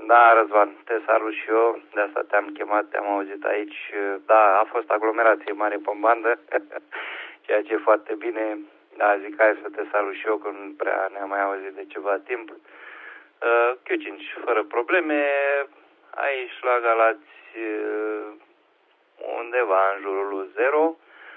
Da, Răzvan, te salut și eu, de asta te-am chemat, te-am auzit aici. Da, a fost aglomerație mare pe bandă, ceea ce e foarte bine. Da, zic, hai să te salut și eu, că nu prea ne-am mai auzit de ceva timp. Q5, fără probleme, aici la Galați undeva în jurul lui 0.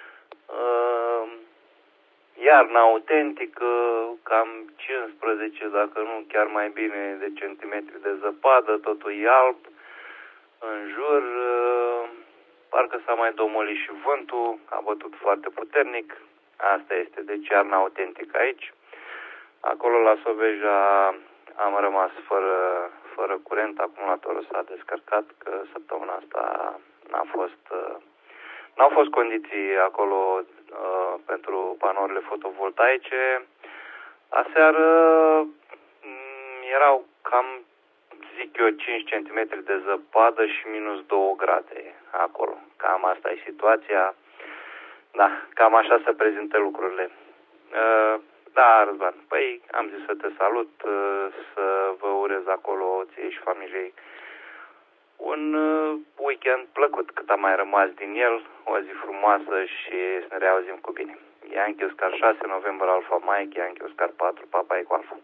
Iarna autentică, cam 15, dacă nu chiar mai bine, de centimetri de zăpadă, totul e alb, în jur, parcă s-a mai domolit și vântul, a bătut foarte puternic, asta este, deci iarna autentică aici. Acolo la Sobeja am rămas fără curent, acumulatorul s-a descărcat, că săptămâna asta n-au fost condiții acolo pentru panourile fotovoltaice. Aseară erau cam, zic eu, 5 cm de zăpadă și minus 2 grade acolo. Cam asta e situația. Da, cam așa se prezintă lucrurile. Da, Răzvan, păi am zis să te salut, să vă urez acolo ție și familiei un weekend plăcut, cât a mai rămas din el, o zi frumoasă și să ne reauzim cu bine. Yankee Oscar 6, November Alpha Mike, Yankee Oscar 4, Papa Eco Alpha.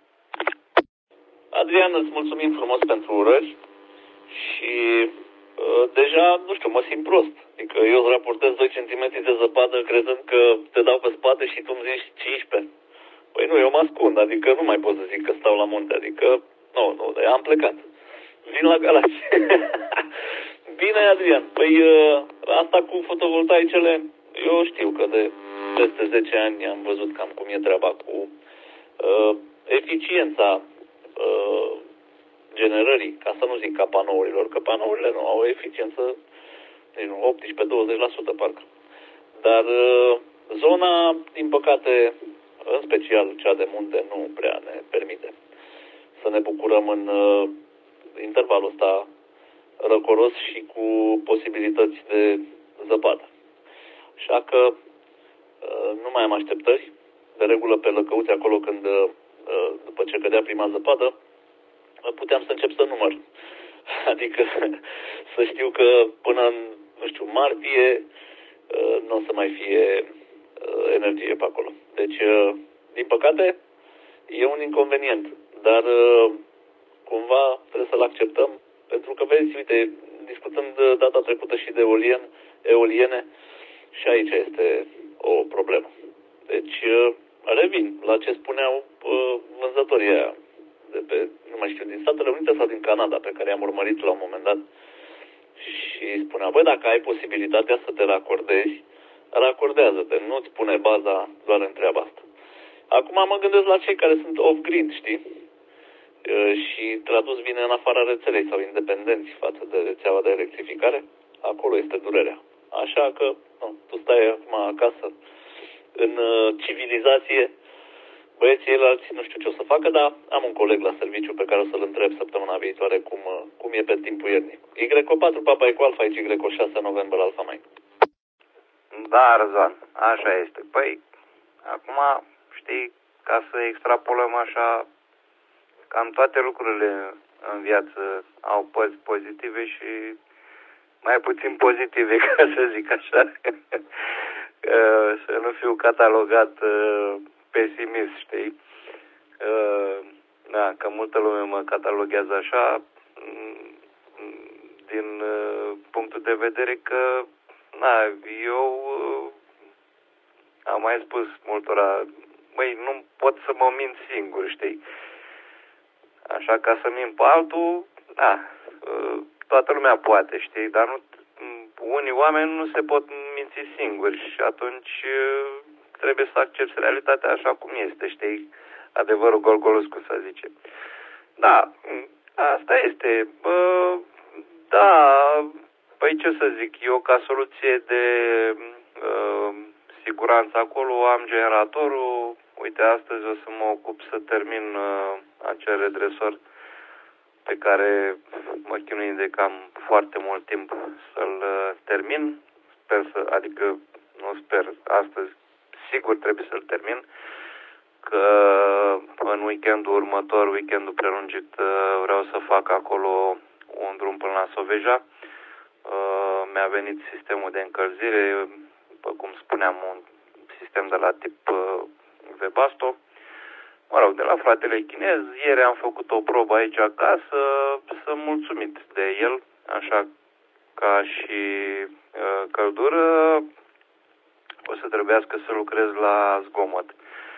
Adrian, îți mulțumim frumos pentru urări și deja, nu știu, mă simt prost. Adică eu îți raportez 2 cm de zăpadă crezând că te dau pe spate și tu îmi zici 15. Păi nu, eu mă ascund, adică nu mai pot să zic că stau la munte, adică nu, am plecat. Vin la Galați. Bine, Adrian. Păi asta cu fotovoltaicele, eu știu că de peste 10 ani am văzut cam cum e treaba cu eficiența generării, ca să nu zic ca panourilor, că panourile nu au o eficiență 18-20% parcă. Dar zona, din păcate, în special cea de munte, nu prea ne permite să ne bucurăm în intervalul ăsta răcoros și cu posibilități de zăpadă. Așa că nu mai am așteptări. De regulă pe Lăcăuți, acolo când, după ce cădea prima zăpadă, puteam să încep să număr. Adică să știu că până în, martie nu o să mai fie energie pe acolo. Deci, din păcate, e un inconvenient. Dar cumva trebuie să-l acceptăm, pentru că, vezi, uite, discutând data trecută și de eoliene, și aici este o problemă. Deci, revin la ce spuneau vânzătorii aia de pe, nu mai știu, din Statele Unite sau din Canada, pe care i-am urmărit la un moment dat, și spuneau, băi, dacă ai posibilitatea să te racordezi, racordează-te, nu-ți pune baza doar în treaba asta. Acum mă gândesc la cei care sunt off-grid, știi? Și tradus vine în afara rețelei sau independenți față de rețeaua de electrificare, acolo este durerea. Așa că, tu stai acum acasă în civilizație, băieții ceilalți nu știu ce o să facă, dar am un coleg la serviciu pe care o să-l întreb săptămâna viitoare cum e pe timpul iernii. Y4 Papa Eco Alpha, aici Y6 November Alpha Mike. Da, Răzvan, așa este. Păi, acum, știi, ca să extrapolăm așa, cam toate lucrurile în viață au părți pozitive și mai puțin pozitive, ca să zic așa. Să nu fiu catalogat pesimist, știi? Da, că multă lume mă cataloghează așa, din punctul de vedere că, eu am mai spus multora, băi, nu pot să mă mint singur, știi? Așa, ca să mint pe altul, toată lumea poate, știi? Dar nu, unii oameni nu se pot minți singuri și atunci trebuie să accepti realitatea așa cum este, știi? Adevărul golgolus, cum se zice. Da, asta este. Da, păi ce să zic, eu ca soluție de siguranță acolo am generatorul. Uite, astăzi o să mă ocup să termin acel redresor pe care mă chinui de cam foarte mult timp să-l termin. Sper să, adică nu sper, astăzi sigur trebuie să-l termin. că în weekendul următor, weekendul prelungit, vreau să fac acolo un drum până la Soveja. Mi-a venit sistemul de încălzire, după cum spuneam, un sistem de la tip Webasto. Mă rog, de la fratele chinez. Ieri am făcut o probă aici acasă, sunt mulțumit de el, așa ca și căldură. O să trebuiască să lucrez la zgomot.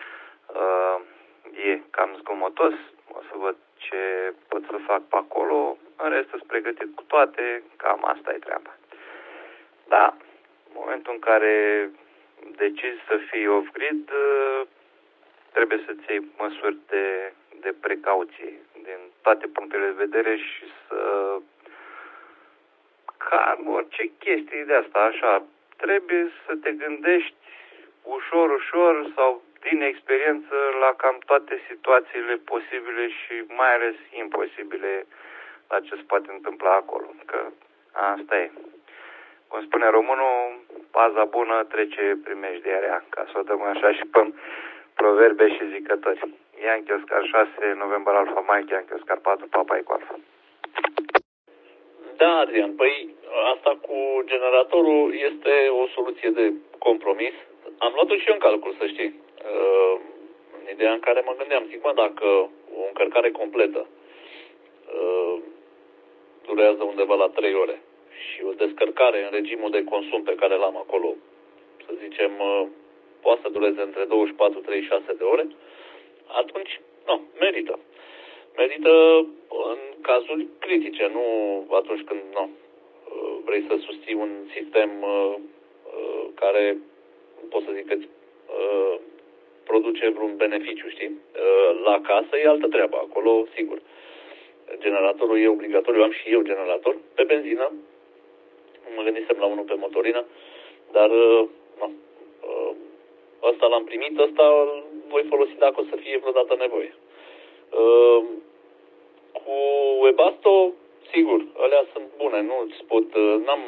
E cam zgomotos, o să văd ce pot să fac pe acolo. În rest sunt pregătit cu toate, cam asta e treaba. Da, în momentul în care decizi să fii off-grid, trebuie să-ți iei măsuri de precauție din toate punctele de vedere și ca orice chestie de asta, așa, trebuie să te gândești ușor, ușor sau din experiență la cam toate situațiile posibile și mai ales imposibile la ce se poate întâmpla acolo, că asta e. Cum spune românul, paza bună trece primejdierea, ca să o dăm așa și pe proverbe și zicători. Yankee Oscar 6, November Alpha Mike, Yankee Oscar 4, Papa Eco Alpha. Da, Adrian, păi asta cu generatorul este o soluție de compromis. Am luat-o și eu în calcul, să știi. În ideea în care mă gândeam, zic, dacă o încărcare completă durează undeva la 3 ore și o descărcare în regimul de consum pe care l-am acolo, să zicem, poate să dureze între 24-36 de ore, atunci, nu, merită. Merită în cazuri critice, nu atunci când vrei să susții un sistem care, pot să zic că produce vreun beneficiu, știi? La casă e altă treabă, acolo, sigur. Generatorul e obligatoriu, am și eu generator pe benzină, mă gândisem la unul pe motorină, dar ăsta l-am primit, ăsta îl voi folosi dacă o să fie vreodată nevoie. Cu Webasto, sigur, alea sunt bune, nu-ți pot, n-am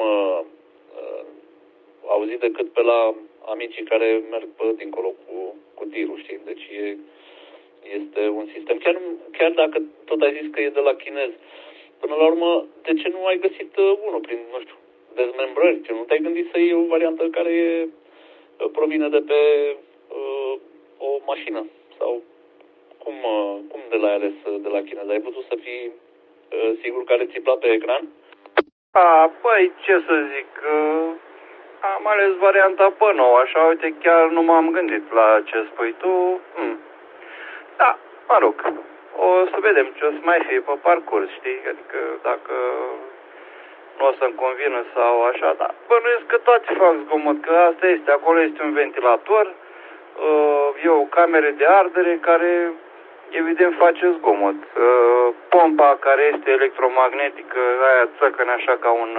auzit decât pe la amicii care merg pe dincolo cu tirul, știi? Deci este un sistem, chiar dacă tot ai zis că e de la chinez, până la urmă, de ce nu ai găsit unul prin, nu știu, dezmembrări? Ce nu te-ai gândit să iei o variantă care provine de pe o mașină? Sau cum de l-ai ales de la chinez? Ai putut să fii sigur care ți-i place pe ecran? Păi, ce să zic, am ales varianta pe nouă, așa, uite, chiar nu m-am gândit la ce spui tu. Da, mă rog, o să vedem ce o să mai fie pe parcurs, știi? Adică dacă nu o să-mi convină sau așa, dar bănuiesc că toți fac zgomot, că asta este, acolo este un ventilator, e o cameră de ardere care evident face zgomot. Pompa care este electromagnetică, aia țăcăne așa ca un,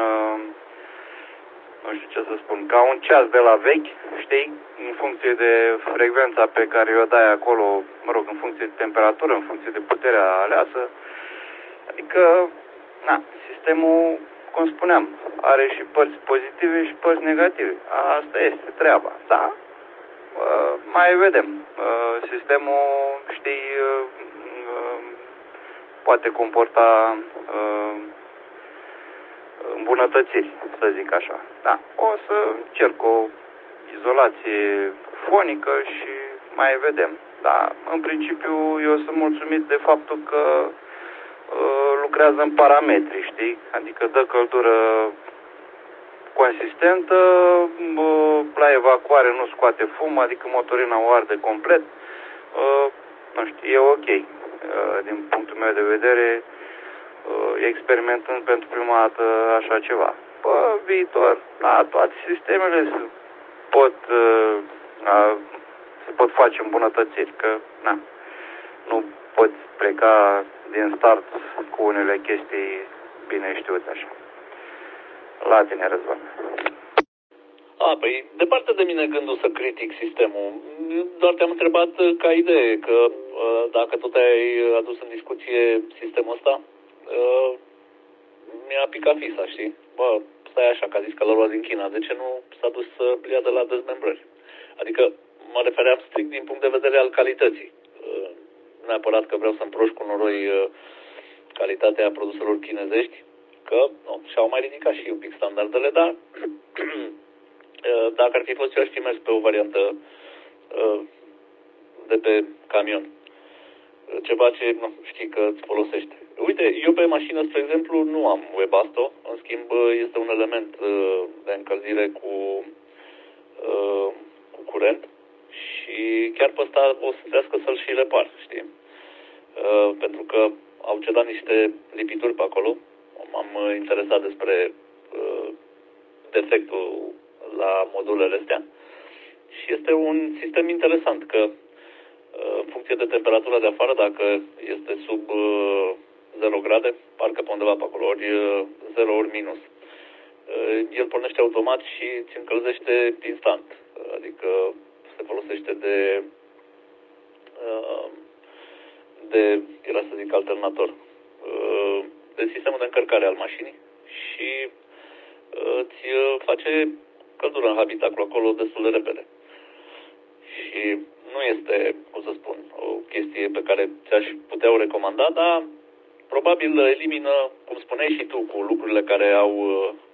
nu știu ce să spun, ca un ceas de la vechi, știi? În funcție de frecvența pe care o dai acolo, mă rog, în funcție de temperatură, în funcție de puterea aleasă. Adică, sistemul, cum spuneam, are și părți pozitive și părți negative. Asta este treaba. Da, mai vedem. Sistemul, știi, poate comporta îmbunătățiri, să zic așa. Da, o să încerc o izolație fonică și mai vedem. Da, în principiu eu sunt mulțumit de faptul că lucrează în parametri, știi? Adică dă căldură consistentă, la evacuare nu scoate fum, adică motorina o arde complet. Nu știu, e ok. Din punctul meu de vedere, experimentând pentru prima dată așa ceva. Pe viitor, toate sistemele se pot face îmbunătățiri, că nu poți pleca din start cu unele chestii bine știute așa. La tine, Răzvan. Păi, departe de mine gândul să critic sistemul. Doar te-am întrebat ca idee, că dacă tot ai adus în discuție sistemul ăsta, mi-a picat fisa, știi? Stai așa, că a zis că l-a luat din China. De ce nu s-a dus să ia de la dezmembrări? Adică mă refeream strict din punct de vedere al calității. Neapărat că vreau să împroști cu noroi calitatea produselor chinezești, că și-au mai ridicat și un pic standardele, dar dacă ar fi fost, eu aș fi mers pe o variantă de pe camion. Ceva ce știi că îți folosește. Uite, eu pe mașină, spre exemplu, nu am Webasto, în schimb este un element de încălzire cu curent și chiar pe ăsta o să trească să-l și repar, știi? Pentru că au cedat niște lipituri pe acolo. M-am interesat despre defectul la modulele astea și este un sistem interesant că în funcție de temperatura de afară, dacă este sub 0 grade, parcă pe undeva pe acolo, ori 0 ori minus, el pornește automat și îți încălzește instant. Adică se folosește era să zic alternator, de sistemul de încărcare al mașinii și îți face căldură în habitacul acolo destul de repede. Și nu este, cum să spun, o chestie pe care ți-aș putea o recomanda, dar probabil elimină, cum spuneai și tu, cu lucrurile care au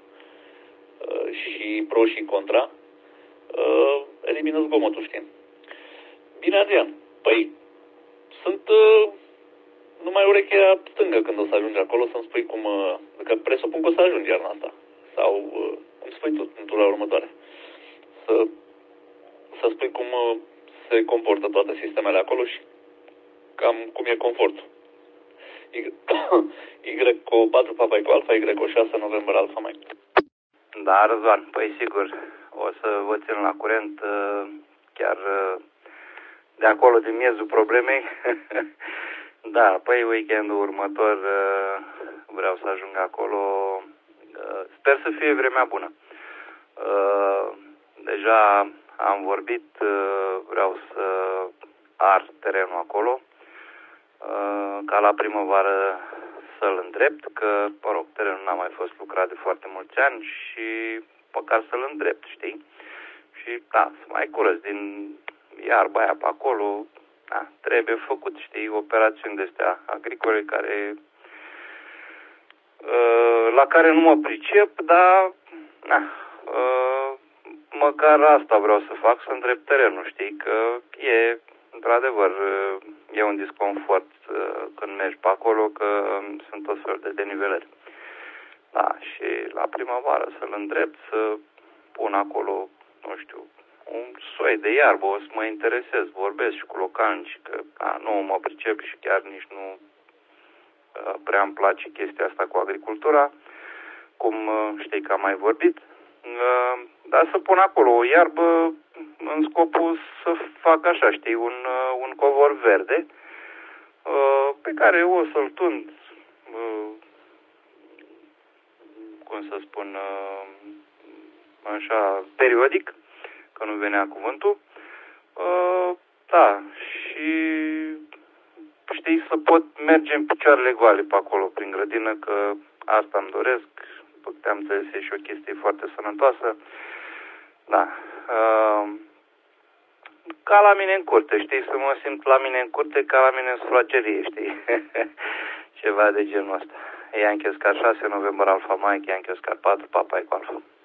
și pro și contra, elimină zgomotul, știi? Bine, Adrian, păi sunt numai urechea stângă când o să ajungi acolo să-mi spui cum, că presupun că o să ajungi iarna asta, sau cum spui tu în tura următoare, să spui cum se comportă toate sistemele acolo și cam cum e confortul. Y cu 4 Papa cu Alfa, Y cu 6 November Alfa Mike. Da, Răzvan, păi sigur, o să vă țin la curent chiar de acolo, din miezul problemei. Da, păi weekendul următor vreau să ajung acolo. Sper să fie vremea bună. Deja am vorbit, vreau să ard terenul acolo, ca la primăvară să-l îndrept, că, mă rog, terenul n-a mai fost lucrat de foarte mulți ani și măcar să-l îndrept, știi? Și, da, să mai curăț din iarba aia pe acolo, da, trebuie făcut, știi, operațiuni de-astea agricole care, la care nu mă pricep, dar, na, măcar asta vreau să fac, să îndrept terenul, știi, că e, într-adevăr, e un disconfort când mergi pe acolo, că sunt tot fel de denivelări. Da, și la primăvară să-l îndrept, să pun acolo, nu știu, un soi de iarbă, o să mă interesez, vorbesc și cu localnici, că nu mă pricep și chiar nici nu prea îmi place chestia asta cu agricultura, cum știi că am mai vorbit, dar să pun acolo o iarbă în scopul să fac așa, știi, un covor verde pe care o să-l tund, cum să spun, așa, periodic, că nu venea cuvântul, da, și știi, să pot merge în picioarele goale pe acolo, prin grădină, că asta îmi doresc, puteam înțeles, e și o chestie foarte sănătoasă, da, ca la mine în curte, știi, să mă simt la mine în curte ca la mine în sufragerie, știi, ceva de genul ăsta. Yankee Oscar 6, November Alpha Mike, Yankee Oscar 4, Papa Eco Alpha.